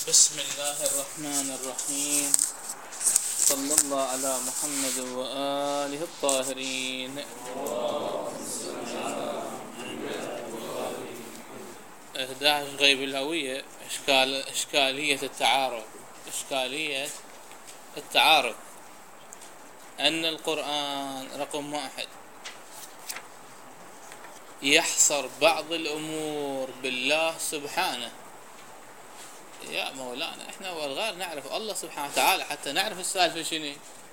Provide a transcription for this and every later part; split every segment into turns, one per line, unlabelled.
بسم الله الرحمن الرحيم. صلى الله على محمد وآله الطاهرين. 11 غيب الهوية. إشكالية التعارض أن القرآن رقم 1 يحصر بعض الأمور بالله سبحانه. يا مولانا احنا والغير نعرف الله سبحانه وتعالى حتى نعرف السالفة شنو.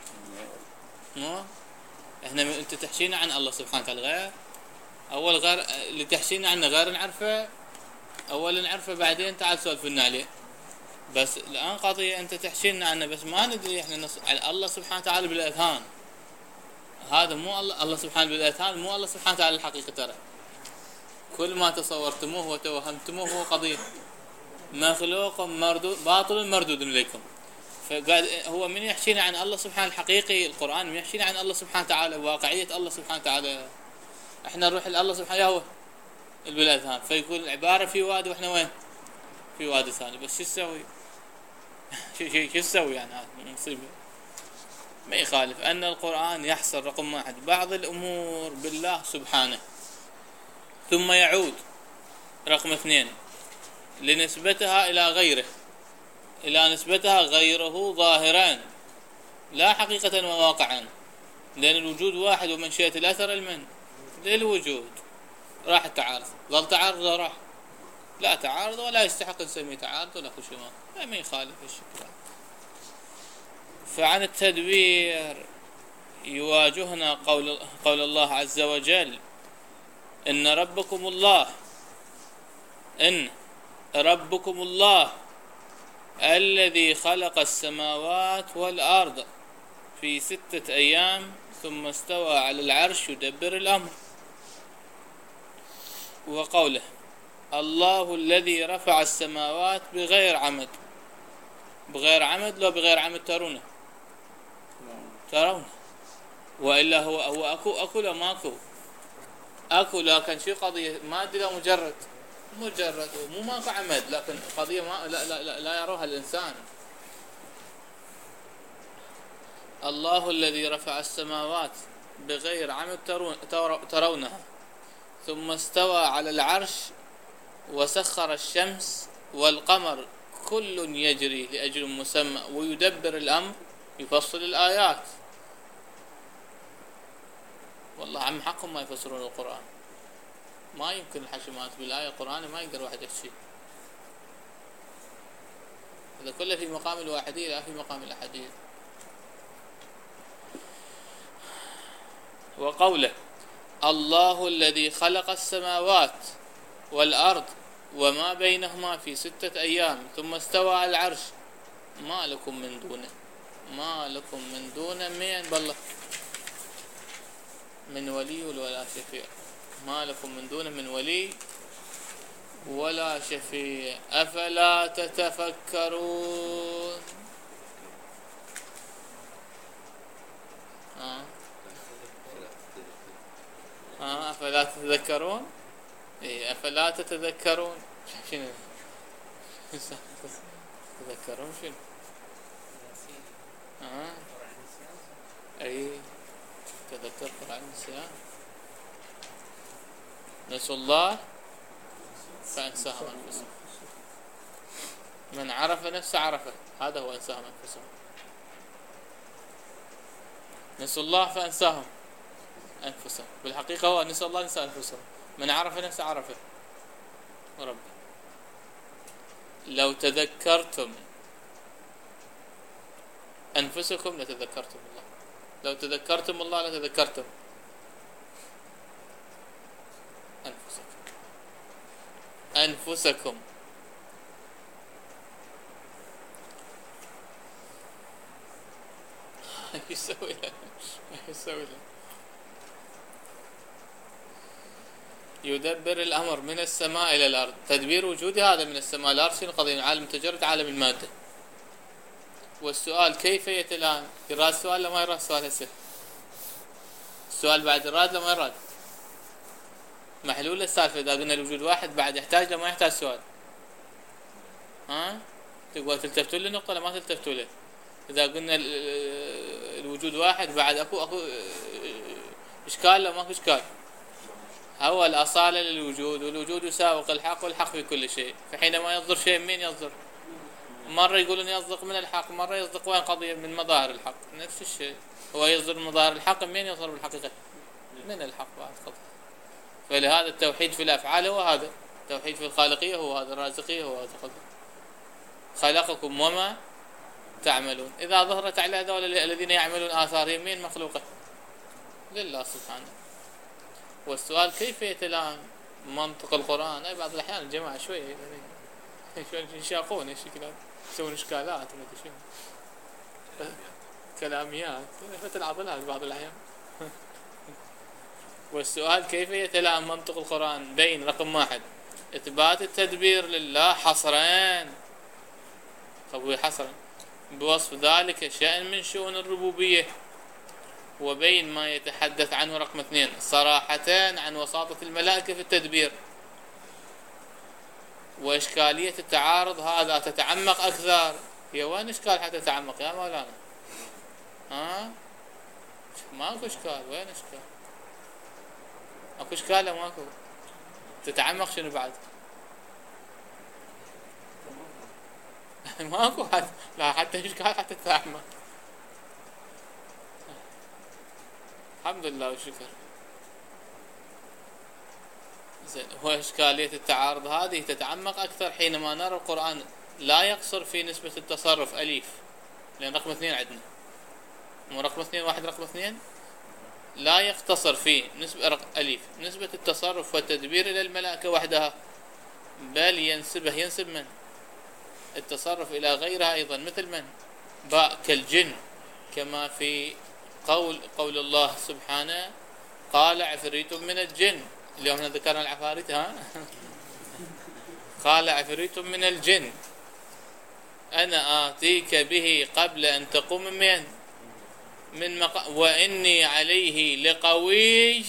احنا انت تحشينا عن الله سبحانه وتعالى غير اول غير اللي تحشينا عنه غير نعرفه اول نعرفه بعدين تعال سولفنا عليه. بس الان قضية انت تحشينا عنه بس ما ندري احنا على الله سبحانه وتعالى بالاذهان. هذا مو الله سبحانه بالاذهان مو الله سبحانه وتعالى الحقيقة. ترى كل ما تصورتموه وتوهمتموه هو قضية مخلوق مردود باطل مردود إليكم. فقاعد هو من يحكينا عن الله سبحانه الحقيقي القرآن من يحكينا عن الله سبحانه وتعالى واقعية الله سبحانه وتعالى. احنا نروح لله سبحانه هو بالأذهان فيكون العبارة في وادي واحنا وين في وادي ثاني. بس شو تسوي شو تسوي يعني هذا مصيبة. ما يخالف أن القرآن يحصر رقم 1 بعض الأمور بالله سبحانه ثم يعود رقم 2 لنسبتها إلى غيره إلى نسبتها غيره ظاهران لا حقيقة وواقعا. لأن الوجود واحد ومنشئة الأثر المن للوجود. راح التعارض ظل تعارض راح لا تعارض ولا يستحق نسميه تعارض ولا كل شيء ما يخالف الشكل. فعن التدبير يواجهنا قول الله عز وجل إن ربكم الله الذي خلق السماوات والأرض في 6 أيام ثم استوى على العرش يدبر الأمر. وقوله الله الذي رفع السماوات بغير عمد لو بغير عمد ترونه وإلا هو أكو لو ماكو أكو لكن شو قضية مادي لو مجرد ومو ماكو عمد لكن قضية ما لا يروها الإنسان. الله الذي رفع السماوات بغير عمد ترونها ثم استوى على العرش وسخر الشمس والقمر كل يجري لأجل مسمى ويدبر الأمر يفصل الآيات. والله عم حقهم ما يفسرون القرآن. ما يمكن الحشمات بالآية القرآن ما يقدر واحد يحشي. هذا كله في مقام الواحدية لا في مقام الأحدية. وقوله الله الذي خلق السماوات والأرض وما بينهما في 6 أيام ثم استوى على العرش ما لكم من دونه من بالله من ولي ولا شفيع. ما لكم من دونه من ولي ولا شفيع أفلا تتفكرون. أفلا تتذكرون. أفلا تتذكرون شنو تذكرون شنو أي تذكر قرآن النسيان. نسوا الله فأنساهم أنفسهم. من عرف نفسه عرفه هذا هو أنساهم أنفسهم. نسوا الله فأنساهم أنفسهم بالحقيقة هو نسوا الله نسى أنفسهم. من عرف نفسه عرفه رب. لو تذكرتم أنفسكم لتذكرتم الله. لو تذكرتم الله لتذكرتم أنفسكم. يسوي له يدبر الأمر من السماء إلى الأرض. تدبير وجودي هذا من السماء إلى الأرض. شنو قضية عالم تجرد عالم المادة. والسؤال كيفية الآن يراد سؤال لما يراد سؤال هسه السؤال بعد يراد لما يراد محلول السالفة. إذا قلنا الوجود واحد بعد يحتاج لما يحتاج سؤال تقدر تلتفتوا له نقطة ولا ما تلتفتوا له؟ إذا قلنا الوجود واحد بعد أكو إشكال لو ماكو إشكال. هو الأصالة للوجود، والوجود يساوق الحق، والحق في كل شيء. فحينما يصدر شيء من يصدر؟ مرة يقولون يصدق من الحق، مرة يصدق وين قضية من مظاهر الحق. نفس الشيء، هو يصدر من مظاهر الحق، من يصدر بالحقيقة؟ من الحق بعد قضية. فلهذا التوحيد في الأفعال هو هذا، التوحيد في الخالقية هو هذا، الرازقية هو هذا قضية. خلقكم وما تعملون. إذا ظهرت على هذول الذين يعملون آثارهم من مخلوقه؟ لله سبحانه. والسؤال كيف يتلائم منطق القرآن؟ أي بعض الأحيان الجماعة شوية يشاقون الشكل، يسوون إشكالات كلاميات فتلعب بعض الأحيان. والسؤال كيف يتلائم منطق القرآن بين رقم 1 إثبات التدبير لله حصرا، قبول حصرا بوصف ذلك شأن من شؤون الربوبية، وبين ما يتحدث عنه رقم 2 صراحة عن وساطة الملائكة في التدبير. وإشكالية التعارض هذا تتعمق أكثر. هي وين إشكال حتى تتعمق يا مولانا؟ ماكو إشكال. وين إشكال؟ اكو إشكال أو ماكو؟ تتعمق شنو بعد؟ ماكو حتى لا حتى إشكال حتى تتعمق. الحمد لله والشكر. زين، وإشكالية التعارض هذه تتعمق أكثر حينما نرى القرآن لا يقصر في نسبة التصرف أليف، لأن رقم 2 عندنا مو رقم 2 واحد، رقم 2 لا يقتصر في نسبة أليف نسبة التصرف والتدبير إلى الملائكة وحدها، بل ينسب من التصرف إلى غيرها أيضا، مثل من باء كالجن، كما في قول الله سبحانه قال عفريت من الجن. اليوم ذكرنا العفاريت قال عفريت من الجن أنا آتيك به قبل أن تقوم من وإني عليه لقوي.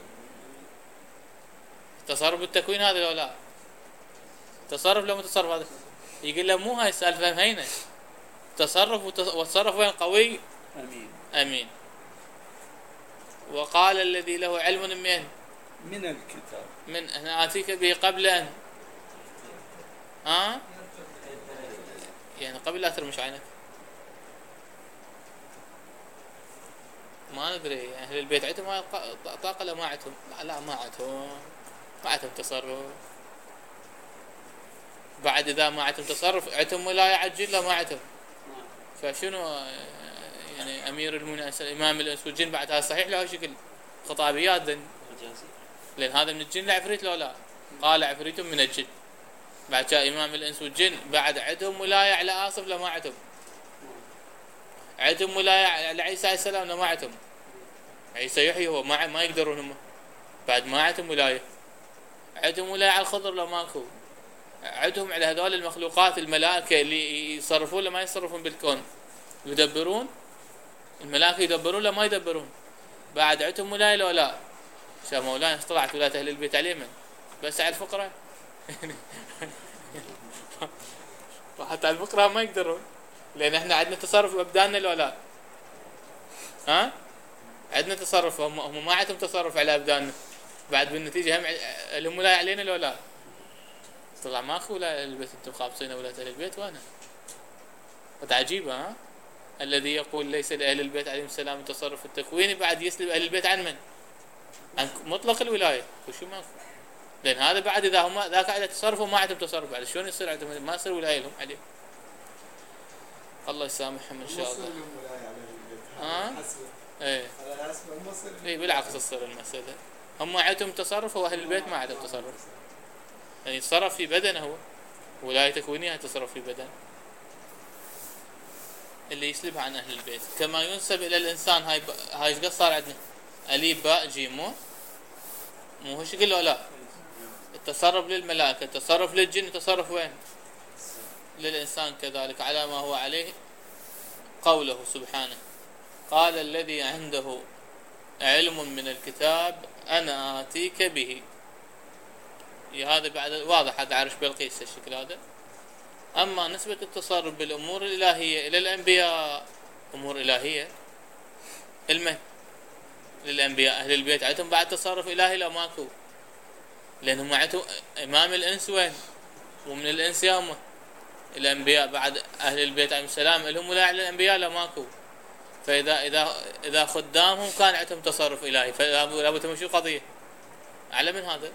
تصرف بالتكوين هذا لو لا تصرف لو متصرف هذا؟ يقول له مو هاي السالفة هينة، تصرف والتصرف وين قوي؟ أمين. وقال الذي له علم من
الكتاب
من أنا آتيك به قبل أن يعني قبل لا ترمش عينك. ما ندري أهل البيت عندهم طاقة لا ما عندهم؟ لا ما عندهم تصرف. بعد إذا ما عندهم تصرف عندهم ولاية عجل لا ما عندهم. فشنو يعني أمير المؤمنين إمام الإنس والجن بعد هذا صحيح له شكل خطابيات لأن هذا من الجن لعفريت لو لا؟ قال عفريت من الجن. بعد جاء إمام الإنس والجن بعد عندهم ولاية على آصف لا ما عندهم. عندهم ولاية على عيسى عليه السلام لا ما عندهم. عيسى يحيي هو ما يقدرون هم، بعد ما عندهم ولاية. عندهم ولاية على الخضر لا ماكو. عندهم على هذول المخلوقات الملائكة اللي يصرفون لا ما يصرفون بالكون، يدبرون الملائكة، يدبرون لا ما يدبرون. بعد عندهم ولاية لو لا؟ شا مولانا طلعت ولاية أهل البيت عليه من بس على الفقراء وحتى على الفقراء ما يقدرون، لأن احنا عندنا تصرف بأبداننا لو لا؟ عندنا تصرف، هم ما عندهم تصرف على أبداننا. بعد بالنتيجة هم لهم ولاية علينا لو لا؟ طلع ماكو ولاية أهل البيت، انتم خابصين ولاية أهل البيت. وانا قد عجيبة الذي يقول ليس لأهل البيت عليهم السلام التصرف التكويني بعد يسلب أهل البيت عن من؟ عن مطلق الولاية. وشو ماكو؟ لأن هذا بعد إذا هم ذاك على تصرف وما عندهم تصرف بعد شلون يصير عندهم؟ ما يصير ولاية لهم عليه. الله يسامحهم إن شاء الله. ايه بالعكس تصير المسألة، هم عندهم تصرف وأهل البيت ما عندهم تصرف. يعني يتصرف في بدنه هو، ولاية تكوينية تصرف في بدن اللي يسلبها عن أهل البيت. كما ينسب إلى الإنسان هاي ايش قد صار عندنا؟ أليف باء جيم مو هو شكل ولا؟ التصرف للملائكة، التصرف للجن، التصرف وين؟ للإنسان كذلك على ما هو عليه. قوله سبحانه قال الذي عنده علم من الكتاب أنا آتيك به. هذا بعد واضح، هذا عرش بلقيس الشكل هذا أما نسبة التصرف بالأمور الإلهية إلى الأنبياء، أمور إلهية المن للأنبياء، أهل البيت عندهم بعد تصرف إلهي لو ماكو، لأنهم عندهم إمام الإنس وين، ومن الإنس يومه الأنبياء بعد أهل البيت عليهم السلام لهم ولاية على الأنبياء لو ماكو. فإذا إذا خدامهم كان عندهم تصرف إلهي فلابد تمشي قضية أعلى من هذا.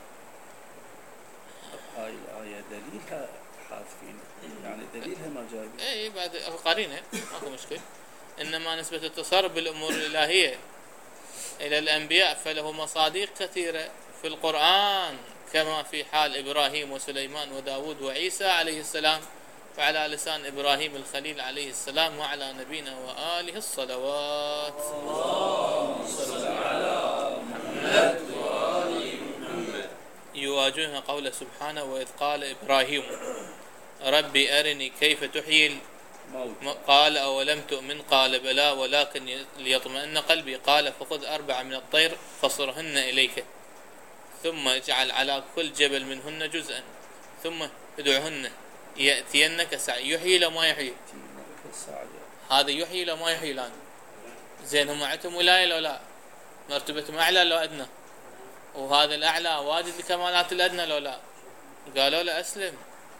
هاي الآية دليلها حاذفين، يعني دليلها ما جايبين.
اي بعد قرينه ماكو مشكل. انما نسبة التصرف بالامور الالهية الى الانبياء فله مصادق كثيرة في القرآن، كما في حال ابراهيم وسليمان وداود وعيسى عليه السلام، وعلى لسان ابراهيم الخليل عليه السلام، وعلى نبينا وآله الصلوات. اللهم صل على محمد وآل محمد. يواجهها قول سبحانه وإذ قال إبراهيم ربي أرني كيف تحيي قال أولم تؤمن قال بلى ولكن ليطمئن قلبي قال فخذ 4 من الطير فصرهن إليك ثم اجعل على كل جبل منهن جزءا ثم ادعهن يأتينك سعي. يحيي لو ما يحيي؟ هذا يحيي لو ما يحيي الآن؟ زين هم عندهم ولاية لو لا؟ مرتبتهم أعلى لو أدنى؟ وهذا الأعلى واجد الكمالات الأدنى لو لا؟ قالوا له أسلم.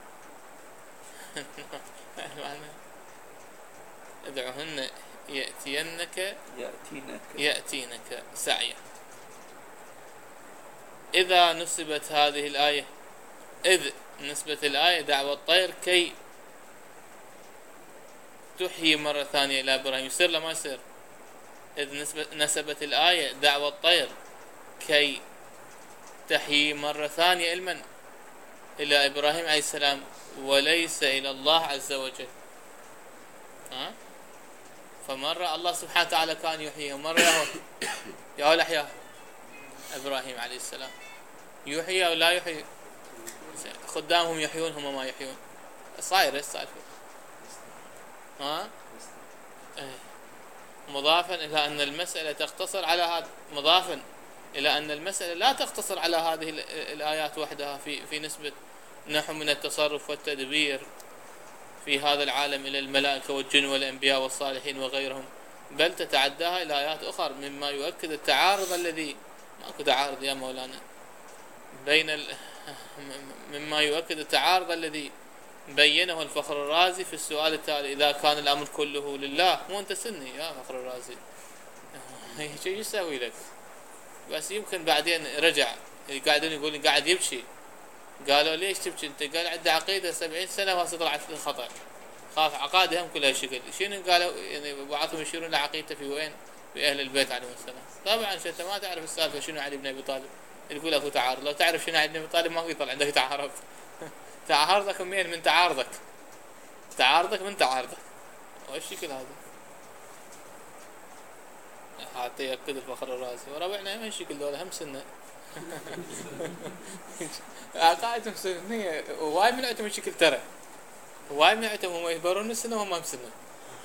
ادعهن يأتينك سعيا. إذا نسبت هذه الآية، إذ نسبة الآية دعوة الطير كي تحيي مرة ثانية إلى إبراهيم، يصير لا ما يصير؟ إذ نسبت الآية دعوة الطير كي تحيي مرة ثانية المن إلى إبراهيم عليه السلام وليس إلى الله عز وجل. فمرة الله سبحانه وتعالى كان يحييه ومرة يهول أحياه إبراهيم عليه السلام. يحيي أو لا يحيي؟ خدامهم يحيون هم ما يحيون. صاير السالفة مضافا إلى أن المسألة تقتصر على هذا، مضافا إلى أن المسألة لا تقتصر على هذه الآيات وحدها في نسبة نحو من التصرف والتدبير في هذا العالم إلى الملائكة والجن والأنبياء والصالحين وغيرهم، بل تتعداها إلى آيات أخرى مما يؤكد التعارض الذي ماكو تعارض يا مولانا بين مما يؤكد التعارض الذي بينه الفخر الرازي في السؤال التالي: إذا كان الأمر كله لله. مو أنت سني يا فخر الرازي، شو يسوي لك؟ بس يمكن بعدين رجع قاعدين يقول قاعد يبكي. قالوا ليش تبكي انت؟ قال عنده عقيدة 70 سنة وهسه طلعت الخطأ، خاف عقائدهم كلها شكل. شنو قالوا؟ يعني بعضهم يشيرون لعقيدته في وين؟ في أهل البيت عليهم السلام. طبعا انت ما تعرف السالفة شنو علي بن أبي طالب، يقول اكو تعارض. لو تعرف شنو علي بن أبي طالب ما في يطلع عندك تعارض. تعارضك من تعارضك، تعارضك من تعارضك. وش الشكل هذا؟ حتى يأكد الفخر الرازي. وربعنا من الشكل دول هم سنة. عقائدهم سنية وواي من عندهم الشكل، ترى واي من عندهم هم يبرون السنة وهم هم سنة.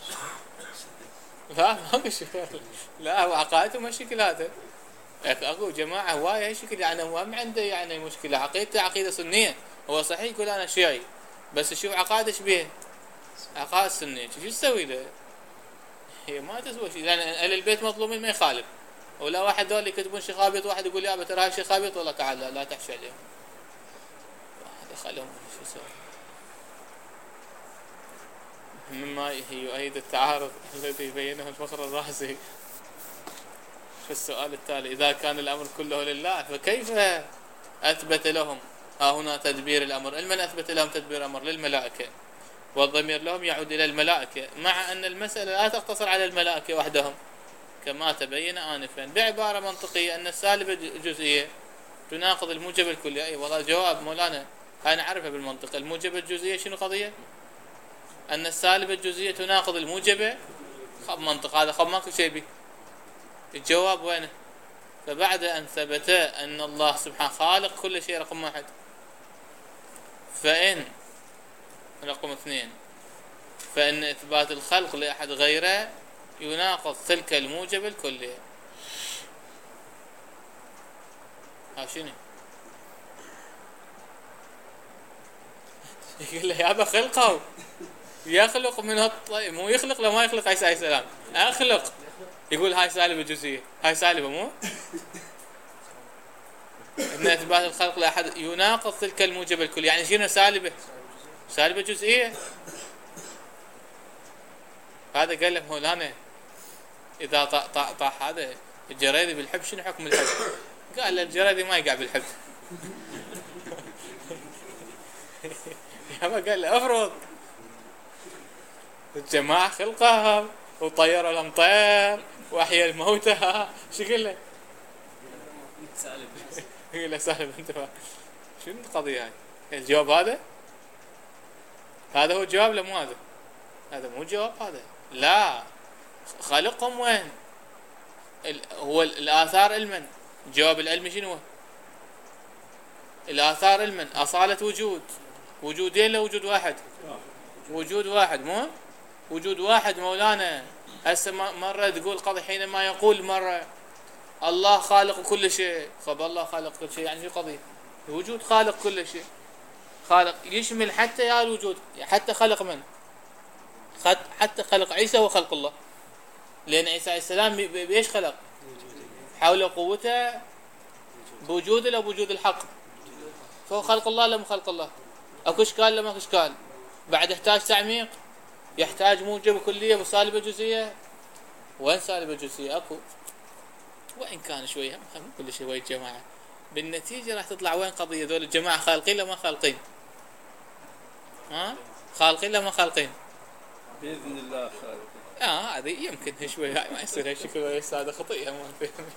لا ما شكل، لا هو عقائدهم الشكل هذا. اكو جماعة هواي هالشكل، يعني هو ما عنده يعني مشكلة، عقيدته عقيدة سنية. هو صحيح يقول أنا شيعي بس شوف عقائده ايش بيه؟ عقائد سنية. شو تسوي له؟ هي ما تسوي شيء، لأن أهل البيت مظلومين ما يخالف. ولا واحد دول يكتبون شيخابيط، واحد يقول يا ترى هاي شيخابيط، والله تعال لا تحشي عليهم، خلهم شو يسوي. مما يؤيد التعارض الذي بينه الفخر الرازي في السؤال التالي: إذا كان الأمر كله لله فكيف أثبت لهم هنا تدبير الأمر؟ لمن أثبت لهم تدبير الأمر؟ للملائكة، والضمير لهم يعود إلى الملائكة، مع أن المسألة لا تقتصر على الملائكة وحدهم كما تبين آنفا بعبارة منطقية أن السالبة الجزئية تناقض الموجب الكلي. أي والله جواب مولانا هاي نعرفها بالمنطق. الموجب الجزئية شنو قضية؟ أن السالبة الجزئية تناقض الموجبة. خب منطق هذا، خب ماكو شيء بي. الجواب وينه؟ فبعد أن ثبت أن الله سبحانه خالق كل شيء رقم 1، فإن رقم 2 فإن إثبات الخلق لأحد غيره يناقض تلك الموجب الكلية. ها شنو؟ يقول له يابا خلقه يخلق من الطيب، مو يخلق لو ما يخلق عيسى عليه السلام، اخلق. يقول هاي سالبه جزئيه، هاي سالبه مو ان اثبات الخلق لاحد يناقض تلك الموجب الكل. يعني شنو سالبه؟ سالبه جزئيه. هذا قال له مولانا اذا طاح هذا الجريدي بالحب شنو حكم الحب؟ قال له الجريدي ما يقع بالحب. يابا قال له افرض الجماعة خلقها وطير الامطار واحيا الموتى، شو يقول له؟
سالب.
يقول له سالب. انت شنو القضية هاي؟ الجواب هذا هو الجواب لا مو هذا؟ هذا مو جواب هذا. لا، خالقهم وين؟ هو الآثار علما. الجواب العلمي شنو هو؟ الآثار علما أصالة وجود، وجودين لا وجود واحد؟ وجود واحد مو؟ وجود واحد مولانا. هسه مرة تقول قضي حينما يقول مرة الله خالق كل شيء، طب الله خالق كل شيء يعني شو قضية؟ الوجود خالق كل شيء، خالق يشمل حتى يا الوجود، حتى خلق من؟ حتى خلق عيسى وخلق الله، لأن عيسى عليه السلام بإيش خلق؟ حول قوته بوجوده لا بوجود الحق، فهو خلق الله لا مو خلق الله؟ اكو اشكال لا ماكو اشكال؟ بعد يحتاج تعميق، يحتاج موجب كلية وسالبة جزئية. وين سالبة جزئية؟ اكو، وإن كان شوي هم كل شيء ويا الجماعة، بالنتيجة راح تطلع وين قضية؟ ذول الجماعة خالقين لا ما خالقين؟ ها؟ خالقين لا ما خالقين؟
باذن الله خالق.
هذه يمكن شوي، هاي ما يصير هالشكل، بس هذا خطيئة ما فهم.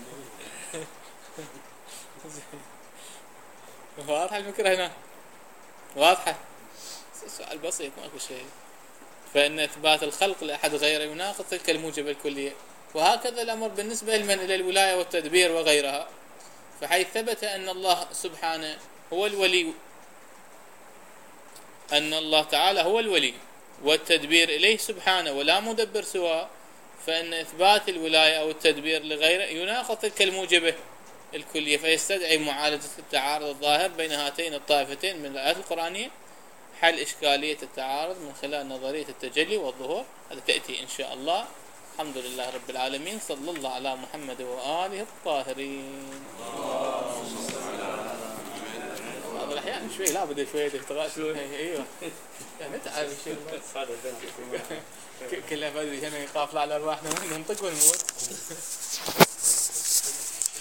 واضحة الفكرة هنا؟ واضحة؟ سؤال بسيط ماكو شيء. فإن إثبات الخلق لأحد غيره يناقض تلك الموجبة الكلية. وهكذا الأمر بالنسبة لمن إلى الولاية والتدبير وغيرها، فحيث ثبت أن الله سبحانه هو الولي، أن الله تعالى هو الولي والتدبير إليه سبحانه ولا مدبر سواه، فإن إثبات الولاية أو التدبير لغيره يناقض تلك الموجبة الكلية، فيستدعي معالجة التعارض الظاهر بين هاتين الطائفتين من الآيات القرآنية، حل إشكالية التعارض من خلال نظرية التجلي والظهور. هذا تأتي إن شاء الله. الحمد لله رب العالمين، صلى الله على محمد وآله الطاهرين. بعض الأحيان شوي لا بد شوية تغاشوا. أيوه يعني تعرف شيء كلها بدري هنا يخاف على أرواحنا ننطق ونموت.